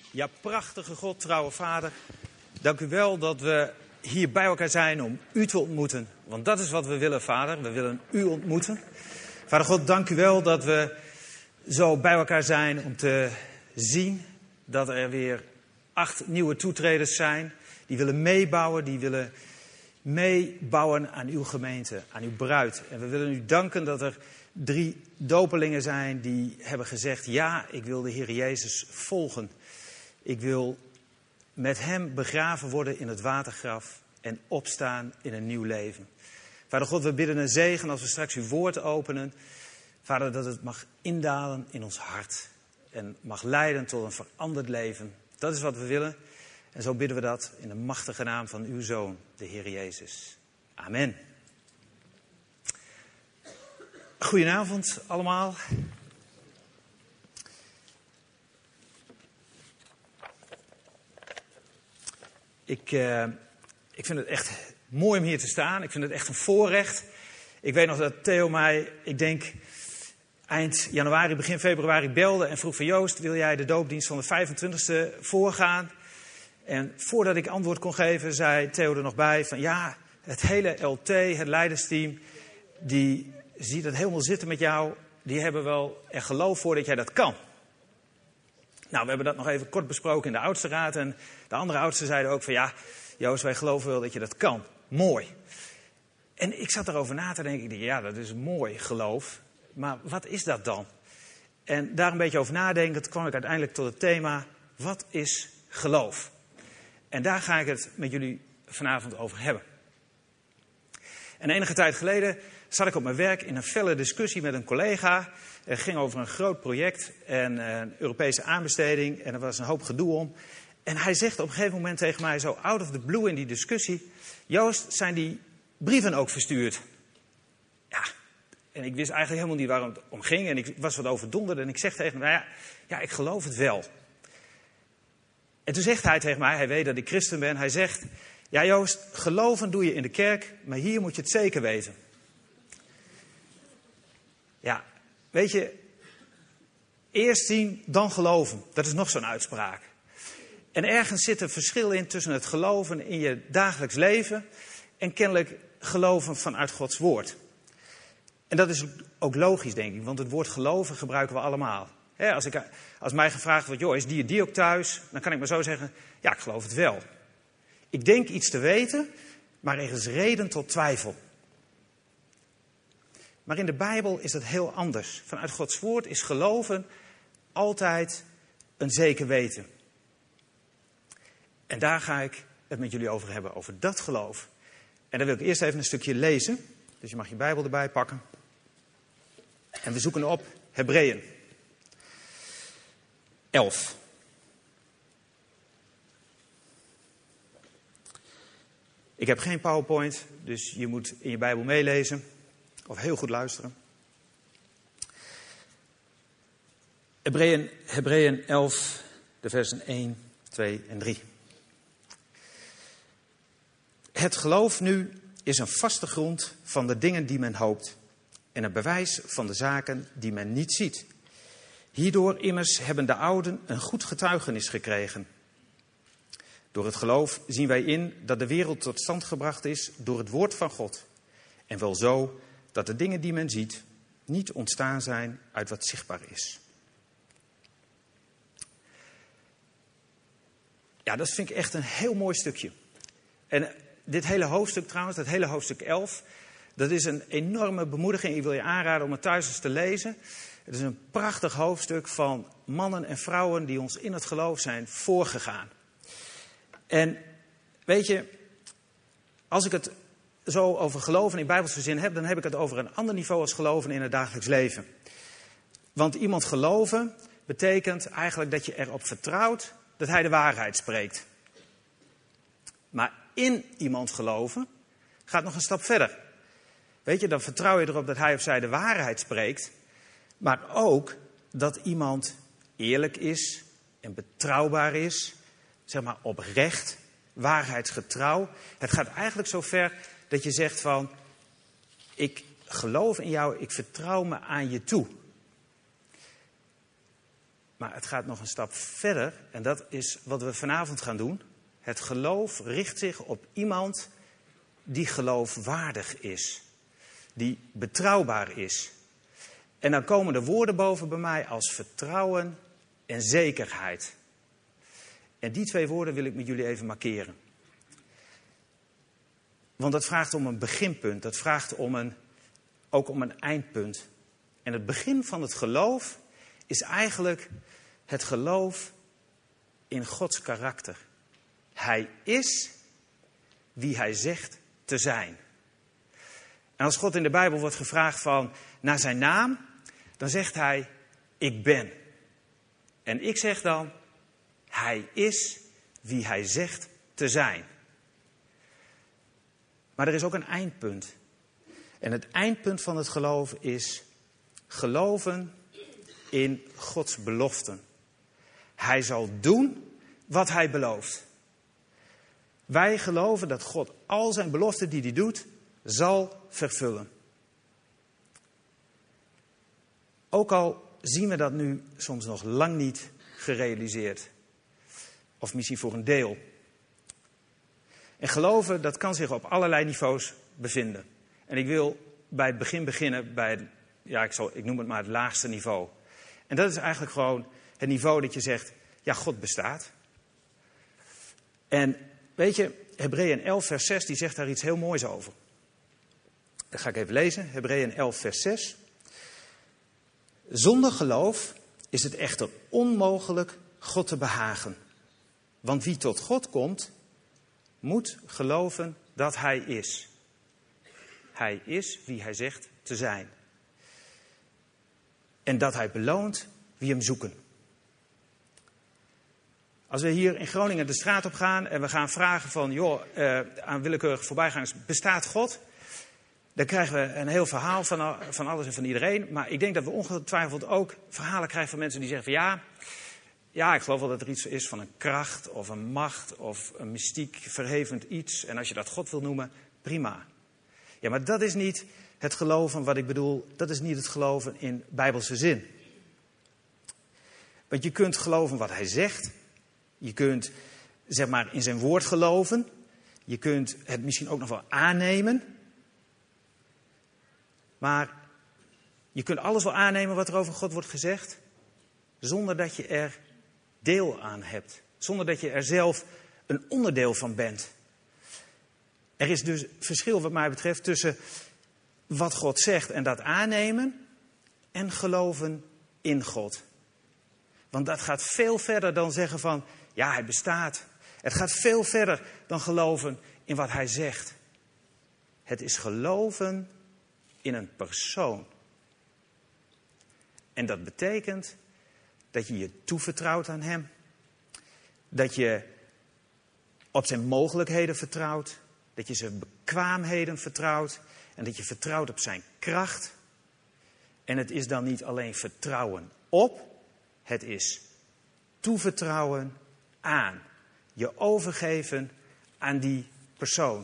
Ja, prachtige God, trouwe Vader. Dank u wel dat we hier bij elkaar zijn om u te ontmoeten. Want dat is wat we willen, Vader. We willen u ontmoeten. Vader God, dank u wel dat we zo bij elkaar zijn om te zien dat er weer 8 nieuwe toetreders zijn. Die willen meebouwen, aan uw gemeente, aan uw bruid. En we willen u danken dat er 3 dopelingen zijn die hebben gezegd: ja, ik wil de Heer Jezus volgen. Ik wil met hem begraven worden in het watergraf en opstaan in een nieuw leven. Vader God, we bidden een zegen als we straks uw woord openen. Vader, dat het mag indalen in ons hart en mag leiden tot een veranderd leven. Dat is wat we willen. En zo bidden we dat in de machtige naam van uw Zoon, de Heer Jezus. Amen. Goedenavond allemaal. Ik vind het echt mooi om hier te staan. Ik vind het echt een voorrecht. Ik weet nog dat Theo mij, ik denk eind januari, begin februari belde en vroeg van: Joost, wil jij de doopdienst van de 25e voorgaan? En voordat ik antwoord kon geven, zei Theo er nog bij van: ja, het hele LT, het leidersteam, die ziet het helemaal zitten met jou. Die hebben wel er geloof voor dat jij dat kan. Nou, we hebben dat nog even kort besproken in de oudste raad. En de andere oudsten zeiden ook van: ja, Joost, wij geloven wel dat je dat kan. Mooi. En ik zat erover na te denken. Ik dacht, ja, dat is mooi, geloof. Maar wat is dat dan? En daar een beetje over nadenkend kwam ik uiteindelijk tot het thema: wat is geloof? En daar ga ik het met jullie vanavond over hebben. En enige tijd geleden zat ik op mijn werk in een felle discussie met een collega. Het ging over een groot project en een Europese aanbesteding. En er was een hoop gedoe om. En hij zegt op een gegeven moment tegen mij, zo out of the blue in die discussie: Joost, zijn die brieven ook verstuurd? Ja, en ik wist eigenlijk helemaal niet waarom het om ging. En ik was wat overdonderd en ik zeg tegen hem: ja, ik geloof het wel. En toen zegt hij tegen mij, hij weet dat ik christen ben. Hij zegt: ja, Joost, geloven doe je in de kerk, maar hier moet je het zeker weten. Ja, weet je, eerst zien, dan geloven. Dat is nog zo'n uitspraak. En ergens zit een verschil in tussen het geloven in je dagelijks leven en kennelijk geloven vanuit Gods woord. En dat is ook logisch, denk ik, want het woord geloven gebruiken we allemaal. Als mij gevraagd wordt: joh, is die ook thuis? Dan kan ik maar zo zeggen: ja, ik geloof het wel. Ik denk iets te weten, maar er is reden tot twijfel. Maar in de Bijbel is dat heel anders. Vanuit Gods woord is geloven altijd een zeker weten. En daar ga ik het met jullie over hebben, over dat geloof. En dan wil ik eerst even een stukje lezen. Dus je mag je Bijbel erbij pakken. En we zoeken op Hebreeën 11. Ik heb geen PowerPoint, dus je moet in je Bijbel meelezen. Of heel goed luisteren. Hebreeën 11, de versen 1, 2 en 3. Het geloof nu is een vaste grond van de dingen die men hoopt. En een bewijs van de zaken die men niet ziet. Hierdoor immers hebben de ouden een goed getuigenis gekregen. Door het geloof zien wij in dat de wereld tot stand gebracht is door het woord van God. En wel zo dat de dingen die men ziet niet ontstaan zijn uit wat zichtbaar is. Ja, dat vind ik echt een heel mooi stukje. En dit hele hoofdstuk trouwens, dat hele hoofdstuk 11... dat is een enorme bemoediging. Ik wil je aanraden om het thuis eens te lezen. Het is een prachtig hoofdstuk van mannen en vrouwen die ons in het geloof zijn voorgegaan. En weet je, als ik het zo over geloven in bijbelse zin heb, dan heb ik het over een ander niveau als geloven in het dagelijks leven. Want iemand geloven betekent eigenlijk dat je erop vertrouwt dat hij de waarheid spreekt. Maar in iemand geloven gaat nog een stap verder. Weet je, dan vertrouw je erop dat hij of zij de waarheid spreekt, maar ook dat iemand eerlijk is en betrouwbaar is, zeg maar oprecht, waarheidsgetrouw. Het gaat eigenlijk zo ver dat je zegt van: ik geloof in jou, ik vertrouw me aan je toe. Maar het gaat nog een stap verder. En dat is wat we vanavond gaan doen. Het geloof richt zich op iemand die geloofwaardig is. Die betrouwbaar is. En dan komen de woorden boven bij mij als vertrouwen en zekerheid. En die 2 woorden wil ik met jullie even markeren. Want dat vraagt om een beginpunt. Dat vraagt ook om een eindpunt. En het begin van het geloof is eigenlijk het geloof in Gods karakter. Hij is wie hij zegt te zijn. En als God in de Bijbel wordt gevraagd naar zijn naam, dan zegt hij, ik ben. En ik zeg dan, hij is wie hij zegt te zijn. Maar er is ook een eindpunt. En het eindpunt van het geloven is geloven in Gods beloften. Hij zal doen wat hij belooft. Wij geloven dat God al zijn beloften die hij doet, zal vervullen. Ook al zien we dat nu soms nog lang niet gerealiseerd. Of misschien voor een deel. En geloven, dat kan zich op allerlei niveaus bevinden. En ik wil bij het begin beginnen bij ik noem het maar het laagste niveau. En dat is eigenlijk gewoon het niveau dat je zegt, ja, God bestaat. En weet je, Hebreeën 11 vers 6, die zegt daar iets heel moois over. Dat ga ik even lezen, Hebreeën 11 vers 6. Zonder geloof is het echter onmogelijk God te behagen. Want wie tot God komt, moet geloven dat hij is. Hij is wie hij zegt te zijn. En dat hij beloont wie hem zoeken. Als we hier in Groningen de straat op gaan en we gaan vragen aan willekeurige voorbijgangers, bestaat God? Dan krijgen we een heel verhaal van alles en van iedereen. Maar ik denk dat we ongetwijfeld ook verhalen krijgen van mensen die zeggen van ja, ik geloof wel dat er iets is van een kracht of een macht of een mystiek verhevend iets. En als je dat God wil noemen, prima. Ja, maar dat is niet het geloven wat ik bedoel. Dat is niet het geloven in bijbelse zin. Want je kunt geloven wat hij zegt. Je kunt in zijn woord geloven. Je kunt het misschien ook nog wel aannemen. Maar je kunt alles wel aannemen wat er over God wordt gezegd. Zonder dat je er deel aan hebt. Zonder dat je er zelf een onderdeel van bent. Er is dus verschil wat mij betreft tussen wat God zegt en dat aannemen en geloven in God. Want dat gaat veel verder dan zeggen van, ja, hij bestaat. Het gaat veel verder dan geloven in wat hij zegt. Het is geloven in een persoon. En dat betekent dat je je toevertrouwt aan hem. Dat je op zijn mogelijkheden vertrouwt. Dat je zijn bekwaamheden vertrouwt. En dat je vertrouwt op zijn kracht. En het is dan niet alleen vertrouwen op. Het is toevertrouwen aan. Je overgeven aan die persoon.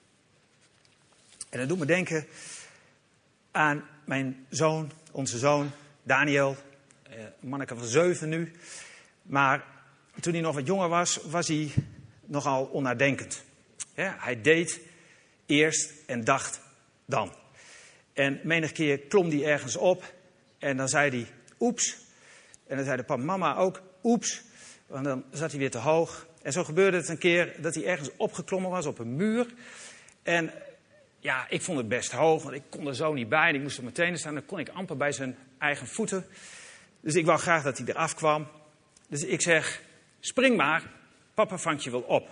En dat doet me denken aan mijn zoon, onze zoon, Daniel. Een manneke van 7 nu. Maar toen hij nog wat jonger was, was hij nogal onnadenkend. Ja, hij deed eerst en dacht dan. En menig keer klom hij ergens op en dan zei hij oeps. En dan zei de papa en mama ook oeps. Want dan zat hij weer te hoog. En zo gebeurde het een keer dat hij ergens opgeklommen was op een muur. En ja, ik vond het best hoog, want ik kon er zo niet bij. En ik moest op mijn tenen staan, dan kon ik amper bij zijn eigen voeten. Dus ik wou graag dat hij eraf kwam. Dus ik zeg, spring maar, papa vangt je wel op.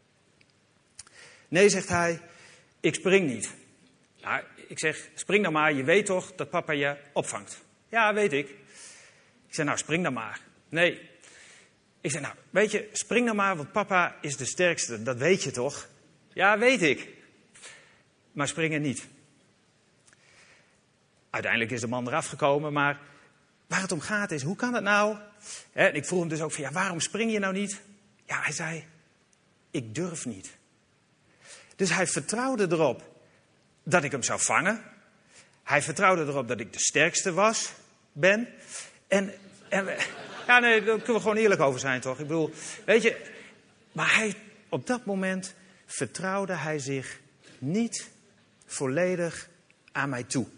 Nee, zegt hij, ik spring niet. Nou, ik zeg, spring dan maar, je weet toch dat papa je opvangt. Ja, weet ik. Ik zeg, nou, spring dan maar. Nee. Ik zeg, nou, weet je, spring dan maar, want papa is de sterkste. Dat weet je toch? Ja, weet ik. Maar springen niet. Uiteindelijk is de man eraf gekomen, maar waar het om gaat is, hoe kan dat nou? En ik vroeg hem dus ook van, ja, waarom spring je nou niet? Ja, hij zei, ik durf niet. Dus hij vertrouwde erop dat ik hem zou vangen. Hij vertrouwde erop dat ik de sterkste ben. Ja, nee, daar kunnen we gewoon eerlijk over zijn, toch? Ik bedoel, weet je, maar op dat moment vertrouwde hij zich niet volledig aan mij toe.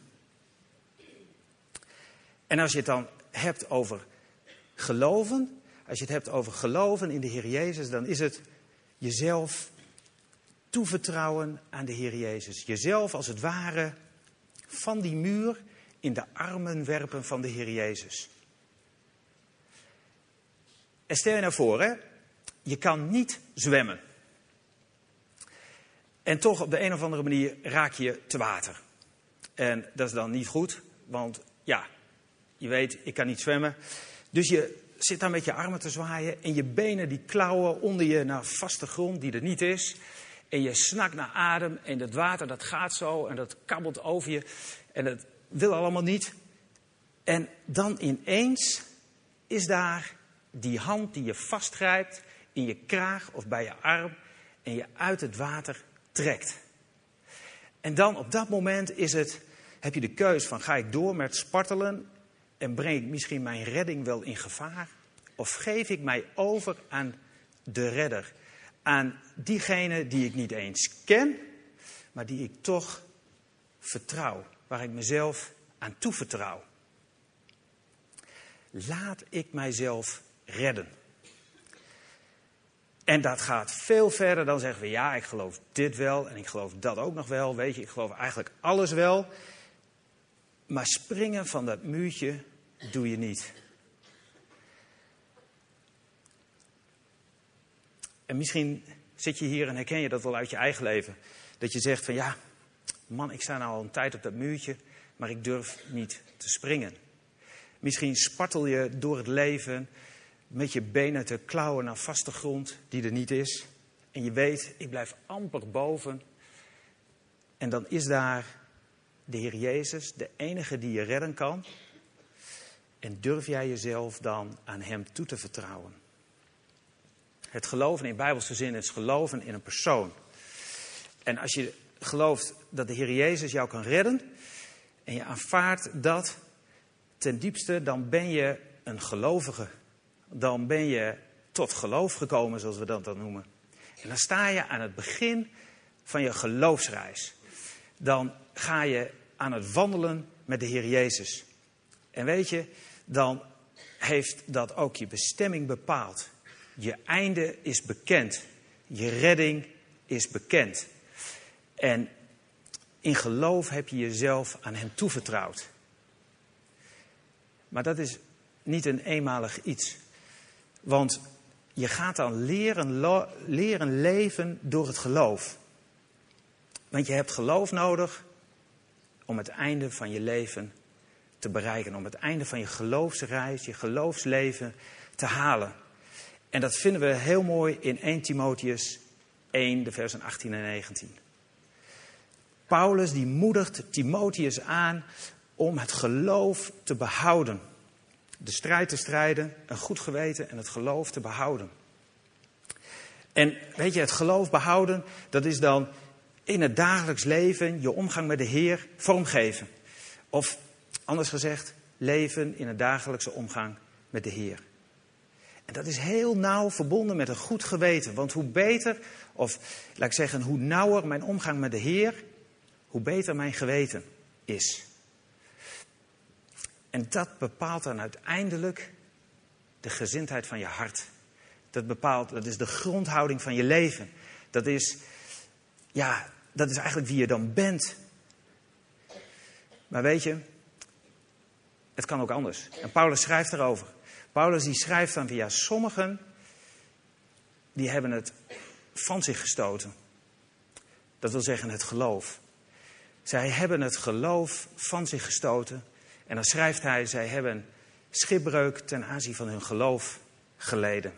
En als je het dan hebt over geloven, als je het hebt over geloven in de Heer Jezus, dan is het jezelf toevertrouwen aan de Heer Jezus. Jezelf als het ware van die muur in de armen werpen van de Heer Jezus. En stel je nou voor, hè, je kan niet zwemmen. En toch op de een of andere manier raak je te water. En dat is dan niet goed, want ja, je weet, ik kan niet zwemmen. Dus je zit daar met je armen te zwaaien en je benen die klauwen onder je naar vaste grond die er niet is. En je snakt naar adem en het water dat gaat zo en dat kabbelt over je. En dat wil allemaal niet. En dan ineens is daar die hand die je vastgrijpt in je kraag of bij je arm en je uit het water trekt. En dan op dat moment heb je de keus van ga ik door met spartelen en breng ik misschien mijn redding wel in gevaar? Of geef ik mij over aan de redder? Aan diegene die ik niet eens ken, maar die ik toch vertrouw. Waar ik mezelf aan toevertrouw. Laat ik mijzelf redden. En dat gaat veel verder dan zeggen we ja, ik geloof dit wel en ik geloof dat ook nog wel. Weet je, ik geloof eigenlijk alles wel. Maar springen van dat muurtje doe je niet. En misschien zit je hier en herken je dat wel uit je eigen leven. Dat je zegt van ja, man, ik sta nou al een tijd op dat muurtje, maar ik durf niet te springen. Misschien spartel je door het leven met je benen te klauwen naar vaste grond die er niet is. En je weet, ik blijf amper boven. En dan is daar de Heer Jezus, de enige die je redden kan. En durf jij jezelf dan aan Hem toe te vertrouwen? Het geloven in Bijbelse zin is geloven in een persoon. En als je gelooft dat de Heer Jezus jou kan redden en je aanvaardt dat ten diepste, dan ben je een gelovige. Dan ben je tot geloof gekomen, zoals we dat dan noemen. En dan sta je aan het begin van je geloofsreis. Dan ga je aan het wandelen met de Heer Jezus. En weet je, dan heeft dat ook je bestemming bepaald. Je einde is bekend. Je redding is bekend. En in geloof heb je jezelf aan Hem toevertrouwd. Maar dat is niet een eenmalig iets. Want je gaat dan leren leven door het geloof. Want je hebt geloof nodig om het einde van je leven te bereiken. Om het einde van je geloofsreis, je geloofsleven te halen. En dat vinden we heel mooi in 1 Timotheus 1, de versen 18 en 19. Paulus die moedigt Timotheus aan om het geloof te behouden. De strijd te strijden, een goed geweten en het geloof te behouden. En weet je, het geloof behouden, dat is dan in het dagelijks leven je omgang met de Heer vormgeven. Of anders gezegd, leven in het dagelijkse omgang met de Heer. En dat is heel nauw verbonden met een goed geweten. Want hoe beter, of laat ik zeggen, hoe nauwer mijn omgang met de Heer, hoe beter mijn geweten is. En dat bepaalt dan uiteindelijk de gezindheid van je hart. Dat is de grondhouding van je leven. Dat is eigenlijk wie je dan bent. Maar weet je, het kan ook anders. En Paulus schrijft erover. Paulus die schrijft dan via sommigen, die hebben het van zich gestoten. Dat wil zeggen het geloof. Zij hebben het geloof van zich gestoten. En dan schrijft hij, zij hebben schipbreuk ten aanzien van hun geloof geleden.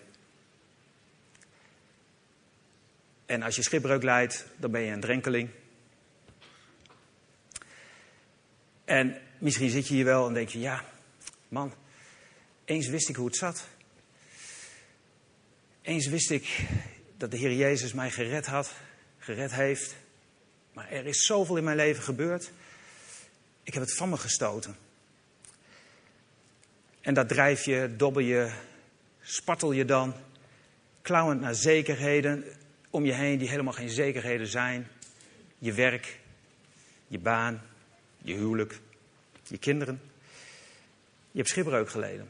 En als je schipbreuk lijdt, dan ben je een drenkeling. En misschien zit je hier wel en denk je, ja, man, eens wist ik hoe het zat. Eens wist ik dat de Heer Jezus mij gered heeft. Maar er is zoveel in mijn leven gebeurd. Ik heb het van me gestoten. En dat drijf je, dobbel je, spartel je dan, klauwend naar zekerheden om je heen die helemaal geen zekerheden zijn. Je werk, je baan, je huwelijk, je kinderen. Je hebt schipbreuk geleden.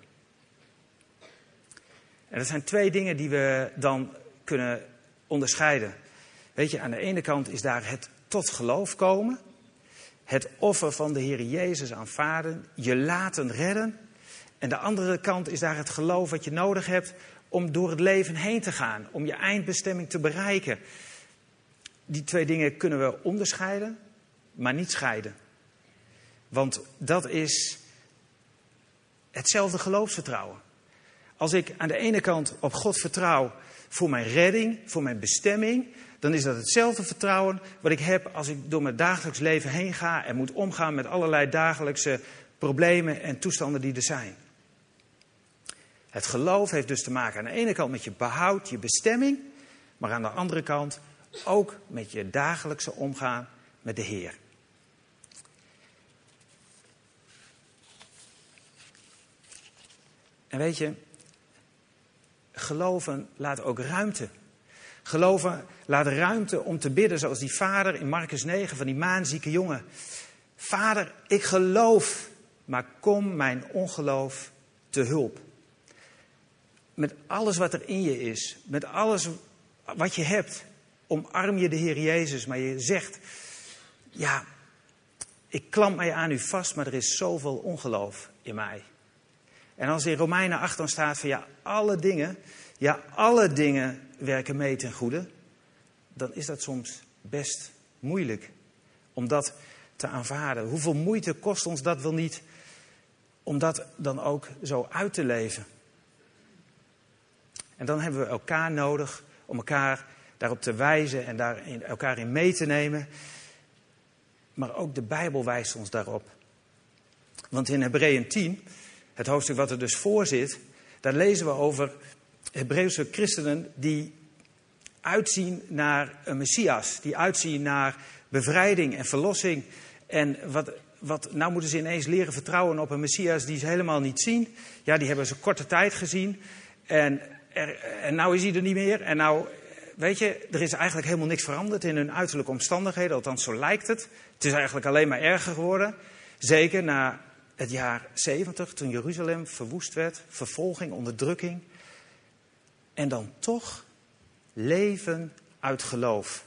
En dat zijn 2 dingen die we dan kunnen onderscheiden. Weet je, aan de ene kant is daar het tot geloof komen. Het offer van de Heer Jezus aanvaarden. Je laten redden. En de andere kant is daar het geloof wat je nodig hebt om door het leven heen te gaan. Om je eindbestemming te bereiken. Die 2 dingen kunnen we onderscheiden, maar niet scheiden. Want dat is hetzelfde geloofsvertrouwen. Als ik aan de ene kant op God vertrouw voor mijn redding, voor mijn bestemming, dan is dat hetzelfde vertrouwen wat ik heb als ik door mijn dagelijks leven heen ga en moet omgaan met allerlei dagelijkse problemen en toestanden die er zijn. Het geloof heeft dus te maken aan de ene kant met je behoud, je bestemming, maar aan de andere kant ook met je dagelijkse omgaan met de Heer. En weet je, geloven laat ook ruimte. Geloven laat ruimte om te bidden zoals die vader in Marcus 9 van die maanzieke jongen. Vader, ik geloof, maar kom mijn ongeloof te hulp. Met alles wat er in je is, met alles wat je hebt, omarm je de Heer Jezus. Maar je zegt, ja, ik klamp mij aan u vast, maar er is zoveel ongeloof in mij. En als in Romeinen 8 dan staat van alle dingen werken mee ten goede, dan is dat soms best moeilijk om dat te aanvaarden. Hoeveel moeite kost ons dat wel niet om dat dan ook zo uit te leven? En dan hebben we elkaar nodig om elkaar daarop te wijzen en elkaar in mee te nemen. Maar ook de Bijbel wijst ons daarop. Want in Hebreeën 10, het hoofdstuk wat er dus voor zit, daar lezen we over Hebreeuwse christenen die uitzien naar een Messias. Die uitzien naar bevrijding en verlossing. En nou moeten ze ineens leren vertrouwen op een Messias die ze helemaal niet zien. Ja, die hebben ze korte tijd gezien. En nou is hij er niet meer. En nou, weet je, er is eigenlijk helemaal niks veranderd in hun uiterlijke omstandigheden. Althans, zo lijkt het. Het is eigenlijk alleen maar erger geworden. Zeker na het jaar 70, toen Jeruzalem verwoest werd. Vervolging, onderdrukking. En dan toch leven uit geloof.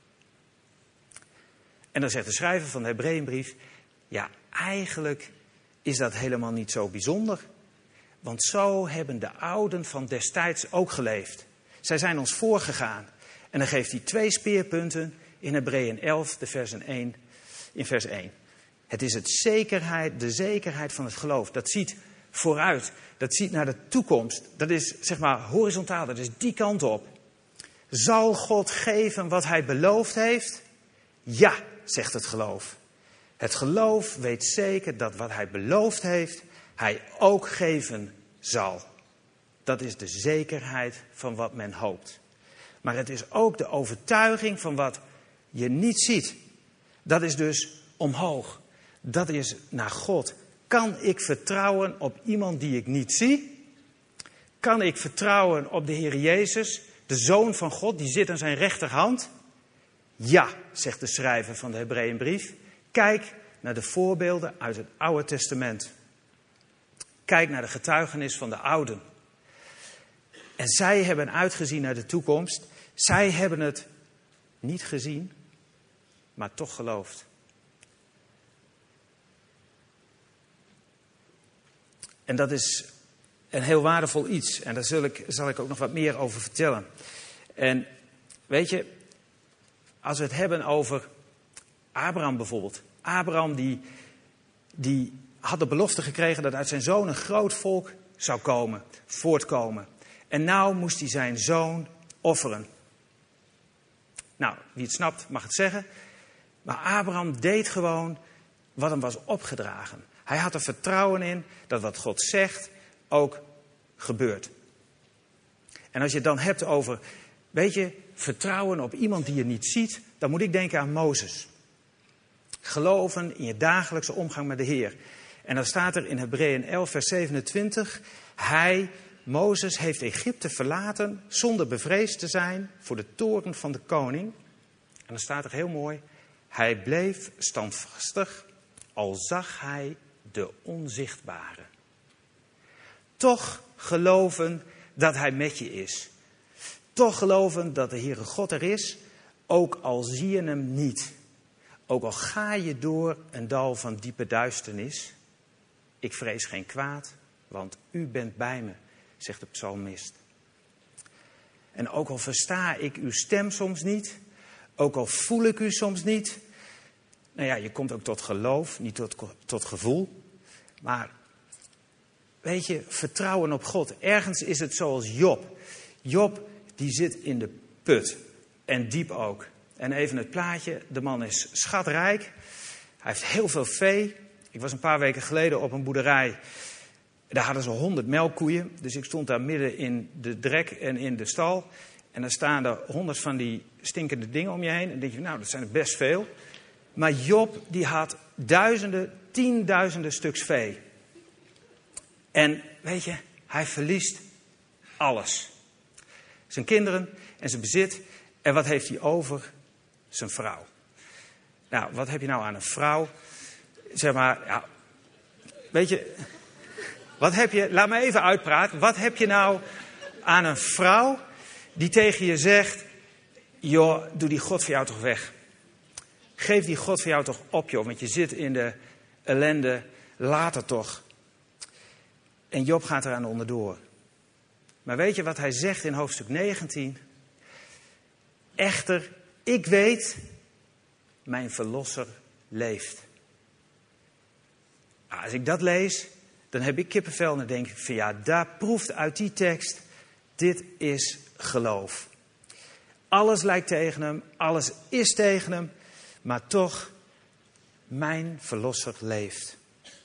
En dan zegt de schrijver van de Hebreeënbrief, ja, eigenlijk is dat helemaal niet zo bijzonder. Want zo hebben de ouden van destijds ook geleefd. Zij zijn ons voorgegaan. En dan geeft hij 2 speerpunten in Hebreeën 11, in vers 1. Het is de zekerheid van het geloof. Dat ziet vooruit. Dat ziet naar de toekomst. Dat is zeg maar horizontaal. Dat is die kant op. Zal God geven wat hij beloofd heeft? Ja, zegt het geloof. Het geloof weet zeker dat wat hij beloofd heeft, hij ook geven zal. Dat is de zekerheid van wat men hoopt. Maar het is ook de overtuiging van wat je niet ziet. Dat is dus omhoog. Dat is naar God. Kan ik vertrouwen op iemand die ik niet zie? Kan ik vertrouwen op de Heer Jezus, de Zoon van God, die zit aan zijn rechterhand? Ja, zegt de schrijver van de Hebreeënbrief. Kijk naar de voorbeelden uit het Oude Testament. Kijk naar de getuigenis van de ouden. En zij hebben uitgezien naar de toekomst. Zij hebben het niet gezien, maar toch geloofd. En dat is een heel waardevol iets. En daar zal ik ook nog wat meer over vertellen. En weet je, als we het hebben over Abraham bijvoorbeeld. Abraham die had de belofte gekregen dat uit zijn zoon een groot volk zou voortkomen. En nou moest hij zijn zoon offeren. Nou, wie het snapt mag het zeggen. Maar Abraham deed gewoon wat hem was opgedragen. Hij had er vertrouwen in dat wat God zegt ook gebeurt. En als je het dan hebt over, weet je, vertrouwen op iemand die je niet ziet, dan moet ik denken aan Mozes. Geloven in je dagelijkse omgang met de Heer. En dan staat er in Hebreeën 11 vers 27... Mozes heeft Egypte verlaten zonder bevreesd te zijn voor de toorn van de koning. En dan staat er heel mooi... Hij bleef standvastig, al zag hij de onzichtbare. Toch geloven dat hij met je is. Toch geloven dat de Heere God er is, ook al zie je hem niet. Ook al ga je door een dal van diepe duisternis. Ik vrees geen kwaad, want u bent bij me, zegt de psalmist. En ook al versta ik uw stem soms niet, ook al voel ik u soms niet. Nou ja, je komt ook tot geloof, niet tot gevoel. Maar weet je, vertrouwen op God. Ergens is het zoals Job. Job die zit in de put. En diep ook. En even het plaatje, de man is schatrijk. Hij heeft heel veel vee. Ik was een paar weken geleden op een boerderij. Daar hadden ze 100 melkkoeien. Dus ik stond daar midden in de drek en in de stal. En dan staan er 100 van die stinkende dingen om je heen. En dan denk je, nou, dat zijn er best veel. Maar Job, die had duizenden, tienduizenden stuks vee. En weet je, hij verliest alles. Zijn kinderen en zijn bezit. En wat heeft hij over? Zijn vrouw. Nou, wat heb je nou aan een vrouw? Zeg maar, ja, weet je, wat heb je, laat me even uitpraten. Wat heb je nou aan een vrouw die tegen je zegt, joh, doe die God voor jou toch weg. Geef die God voor jou toch op, joh, want je zit in de ellende, later toch. En Job gaat eraan onderdoor. Maar weet je wat hij zegt in hoofdstuk 19? Echter, ik weet, mijn verlosser leeft. Nou, als ik dat lees, dan heb ik kippenvel en dan denk ik van ja, daar proeft uit die tekst, dit is geloof. Alles lijkt tegen hem, alles is tegen hem, maar toch, mijn verlosser leeft.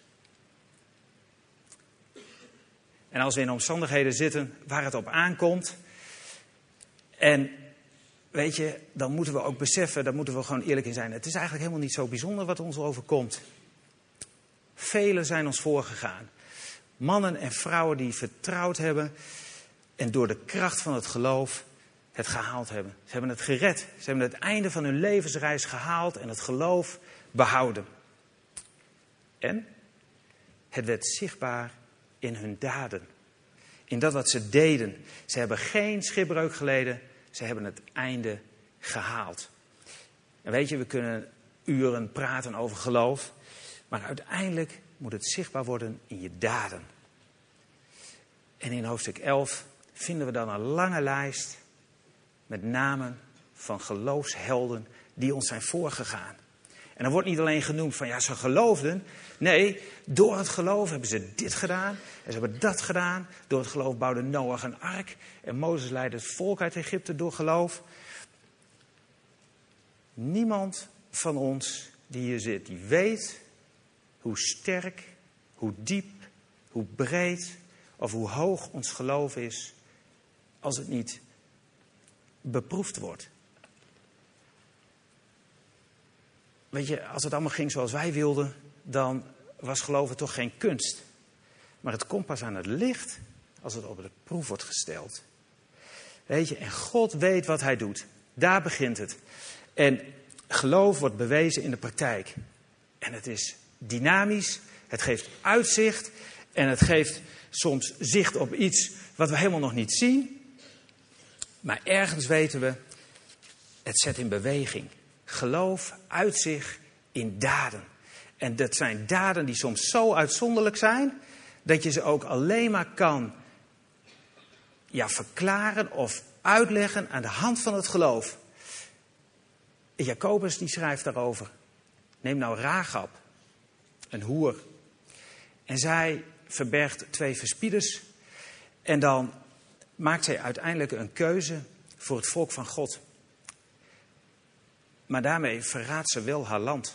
En als we in omstandigheden zitten waar het op aankomt, en weet je, dan moeten we ook beseffen, daar moeten we gewoon eerlijk in zijn. Het is eigenlijk helemaal niet zo bijzonder wat ons overkomt. Velen zijn ons voorgegaan. Mannen en vrouwen die vertrouwd hebben en door de kracht van het geloof het gehaald hebben. Ze hebben het gered. Ze hebben het einde van hun levensreis gehaald en het geloof behouden. En het werd zichtbaar in hun daden. In dat wat ze deden. Ze hebben geen schipbreuk geleden. Ze hebben het einde gehaald. En weet je, we kunnen uren praten over geloof. Maar uiteindelijk moet het zichtbaar worden in je daden. En in hoofdstuk 11 vinden we dan een lange lijst met namen van geloofshelden die ons zijn voorgegaan. En dan wordt niet alleen genoemd van ja, ze geloofden. Nee, door het geloof hebben ze dit gedaan en ze hebben dat gedaan. Door het geloof bouwde Noach een ark en Mozes leidde het volk uit Egypte door geloof. Niemand van ons die hier zit, die weet hoe sterk, hoe diep, hoe breed of hoe hoog ons geloof is als het niet beproefd wordt. Weet je, als het allemaal ging zoals wij wilden, dan was geloven toch geen kunst. Maar het komt pas aan het licht als het op de proef wordt gesteld. Weet je, en God weet wat hij doet. Daar begint het. En geloof wordt bewezen in de praktijk. En het is dynamisch, het geeft uitzicht en het geeft soms zicht op iets wat we helemaal nog niet zien. Maar ergens weten we, het zet in beweging. Geloof uit zich in daden. En dat zijn daden die soms zo uitzonderlijk zijn, dat je ze ook alleen maar kan verklaren of uitleggen aan de hand van het geloof. Jacobus die schrijft daarover. Neem nou Rahab, een hoer. En zij verbergt 2 verspieders. En dan maakt zij uiteindelijk een keuze voor het volk van God. Maar daarmee verraadt ze wel haar land.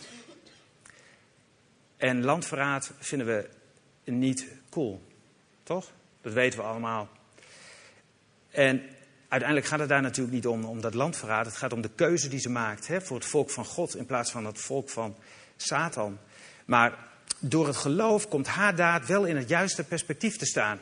En landverraad vinden we niet cool. Toch? Dat weten we allemaal. En uiteindelijk gaat het daar natuurlijk niet om dat landverraad. Het gaat om de keuze die ze maakt voor het volk van God in plaats van het volk van Satan. Maar door het geloof komt haar daad wel in het juiste perspectief te staan.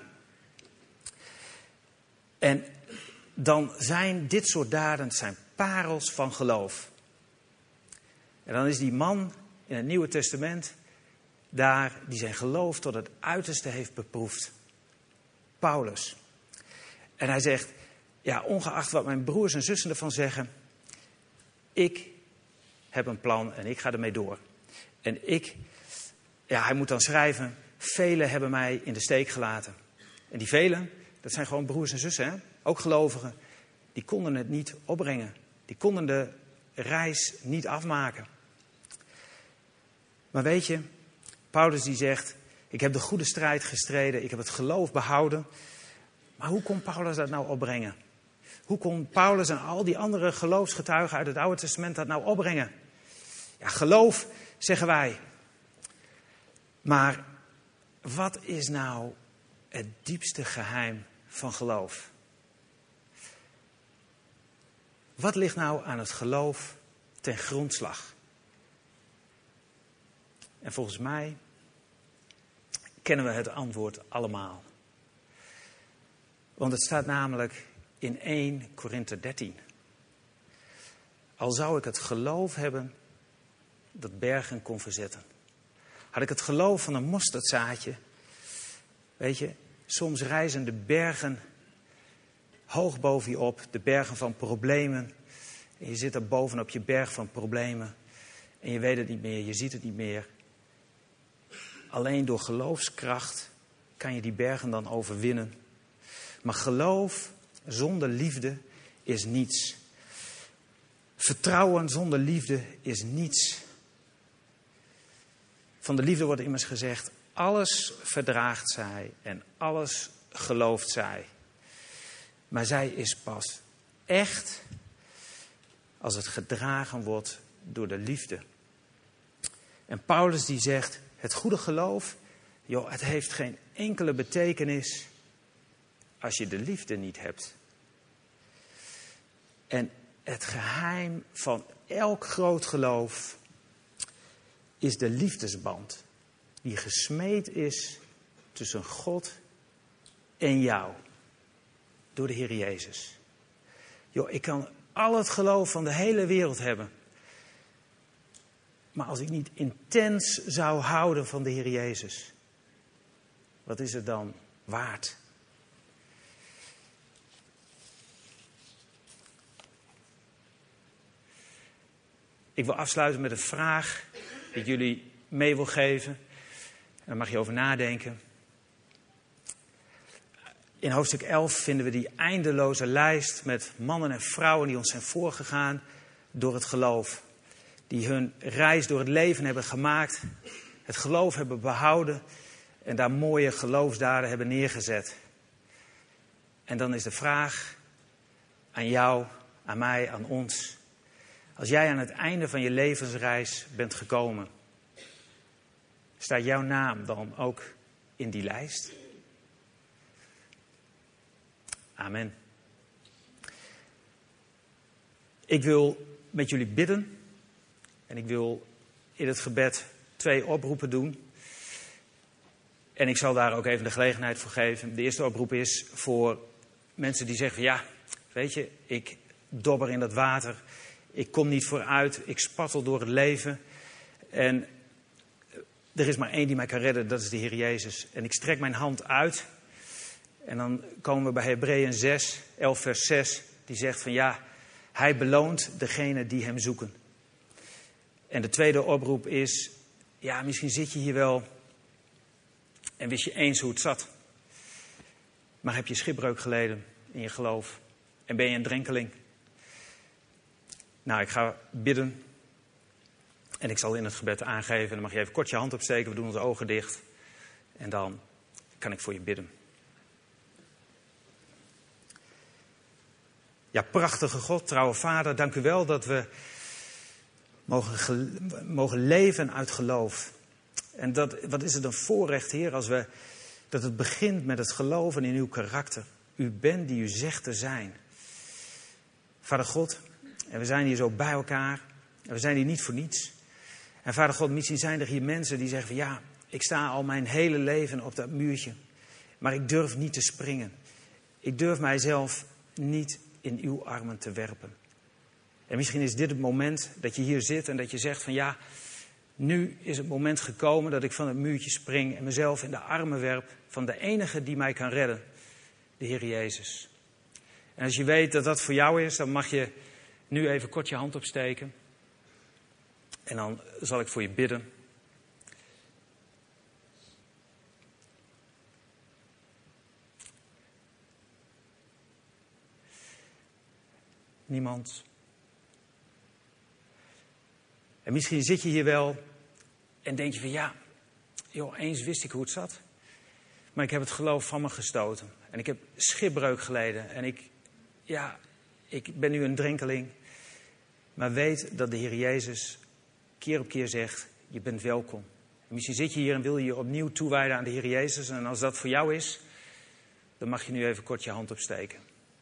En dan zijn dit soort daden zijn parels van geloof. En dan is die man in het Nieuwe Testament daar die zijn geloof tot het uiterste heeft beproefd. Paulus. En hij zegt, ja, ongeacht wat mijn broers en zussen ervan zeggen, ik heb een plan en ik ga ermee door. En hij moet dan schrijven, velen hebben mij in de steek gelaten. En die velen, dat zijn gewoon broers en zussen, hè? Ook gelovigen, die konden het niet opbrengen. Die konden de reis niet afmaken. Maar weet je, Paulus die zegt, ik heb de goede strijd gestreden, ik heb het geloof behouden. Maar hoe kon Paulus dat nou opbrengen? Hoe kon Paulus en al die andere geloofsgetuigen uit het Oude Testament dat nou opbrengen? Ja, geloof, zeggen wij. Maar wat is nou het diepste geheim van geloof? Wat ligt nou aan het geloof ten grondslag? En volgens mij kennen we het antwoord allemaal. Want het staat namelijk in 1 Korinthe 13. Al zou ik het geloof hebben dat bergen kon verzetten. Had ik het geloof van een mosterdzaadje. Weet je, soms rijzen de bergen hoog boven je op. De bergen van problemen. En je zit er bovenop je berg van problemen. En je weet het niet meer, je ziet het niet meer. Alleen door geloofskracht kan je die bergen dan overwinnen. Maar geloof zonder liefde is niets. Vertrouwen zonder liefde is niets. Van de liefde wordt immers gezegd, alles verdraagt zij en alles gelooft zij. Maar zij is pas echt als het gedragen wordt door de liefde. En Paulus die zegt, het goede geloof, joh, het heeft geen enkele betekenis als je de liefde niet hebt. En het geheim van elk groot geloof is de liefdesband die gesmeed is tussen God en jou door de Heer Jezus. Joh, ik kan al het geloof van de hele wereld hebben. Maar als ik niet intens zou houden van de Heer Jezus, wat is het dan waard? Ik wil afsluiten met een vraag die ik jullie mee wil geven. En daar mag je over nadenken. In hoofdstuk 11 vinden we die eindeloze lijst met mannen en vrouwen die ons zijn voorgegaan door het geloof. Die hun reis door het leven hebben gemaakt, het geloof hebben behouden en daar mooie geloofsdaden hebben neergezet. En dan is de vraag aan jou, aan mij, aan ons. Als jij aan het einde van je levensreis bent gekomen, staat jouw naam dan ook in die lijst? Amen. Ik wil met jullie bidden. En ik wil in het gebed 2 oproepen doen. En ik zal daar ook even de gelegenheid voor geven. De eerste oproep is voor mensen die zeggen, ja, weet je, ik dobber in dat water. Ik kom niet vooruit, ik spartel door het leven. En er is maar één die mij kan redden, dat is de Heer Jezus. En ik strek mijn hand uit. En dan komen we bij Hebreeën 6, 11 vers 6. Die zegt van ja, hij beloont degene die hem zoeken. En de tweede oproep is, ja, misschien zit je hier wel en wist je eens hoe het zat. Maar heb je schipbreuk geleden in je geloof en ben je een drenkeling? Nou, ik ga bidden en ik zal in het gebed aangeven. Dan mag je even kort je hand opsteken, we doen onze ogen dicht. En dan kan ik voor je bidden. Ja, prachtige God, trouwe Vader, dank u wel dat we mogen leven uit geloof. En wat is het een voorrecht, Heer, dat het begint met het geloven in uw karakter. U bent die u zegt te zijn. Vader God, en we zijn hier zo bij elkaar. En we zijn hier niet voor niets. En Vader God, misschien zijn er hier mensen die zeggen van ja, ik sta al mijn hele leven op dat muurtje, maar ik durf niet te springen. Ik durf mijzelf niet in uw armen te werpen. En misschien is dit het moment dat je hier zit en dat je zegt van ja, nu is het moment gekomen dat ik van het muurtje spring en mezelf in de armen werp van de enige die mij kan redden, de Heer Jezus. En als je weet dat dat voor jou is, dan mag je nu even kort je hand opsteken. En dan zal ik voor je bidden. Niemand. En misschien zit je hier wel en denk je van ja, joh, eens wist ik hoe het zat. Maar ik heb het geloof van me gestoten. En ik heb schipbreuk geleden. En ik ben nu een drenkeling. Maar weet dat de Heer Jezus keer op keer zegt, je bent welkom. En misschien zit je hier en wil je je opnieuw toewijden aan de Heer Jezus. En als dat voor jou is, dan mag je nu even kort je hand opsteken.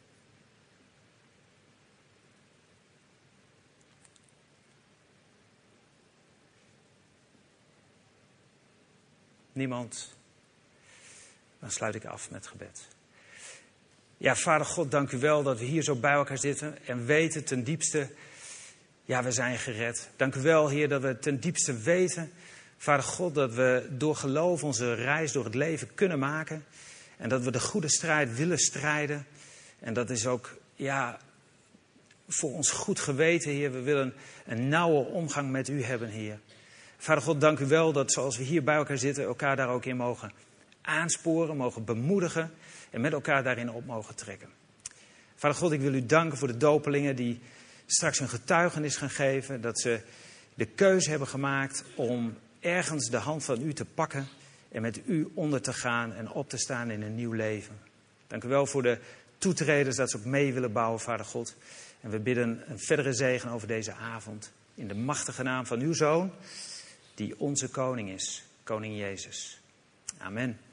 Niemand? Dan sluit ik af met gebed. Ja, Vader God, dank u wel dat we hier zo bij elkaar zitten en weten ten diepste, ja, we zijn gered. Dank u wel, Heer, dat we ten diepste weten, Vader God, dat we door geloof onze reis door het leven kunnen maken. En dat we de goede strijd willen strijden. En dat is ook, ja, voor ons goed geweten, Heer. We willen een nauwe omgang met u hebben, Heer. Vader God, dank u wel dat zoals we hier bij elkaar zitten, elkaar daar ook in mogen aansporen, mogen bemoedigen en met elkaar daarin op mogen trekken. Vader God, ik wil u danken voor de dopelingen die straks een getuigenis gaan geven. Dat ze de keuze hebben gemaakt om ergens de hand van u te pakken en met u onder te gaan en op te staan in een nieuw leven. Dank u wel voor de toetreders dat ze ook mee willen bouwen, Vader God. En we bidden een verdere zegen over deze avond in de machtige naam van uw Zoon, die onze koning is, koning Jezus. Amen.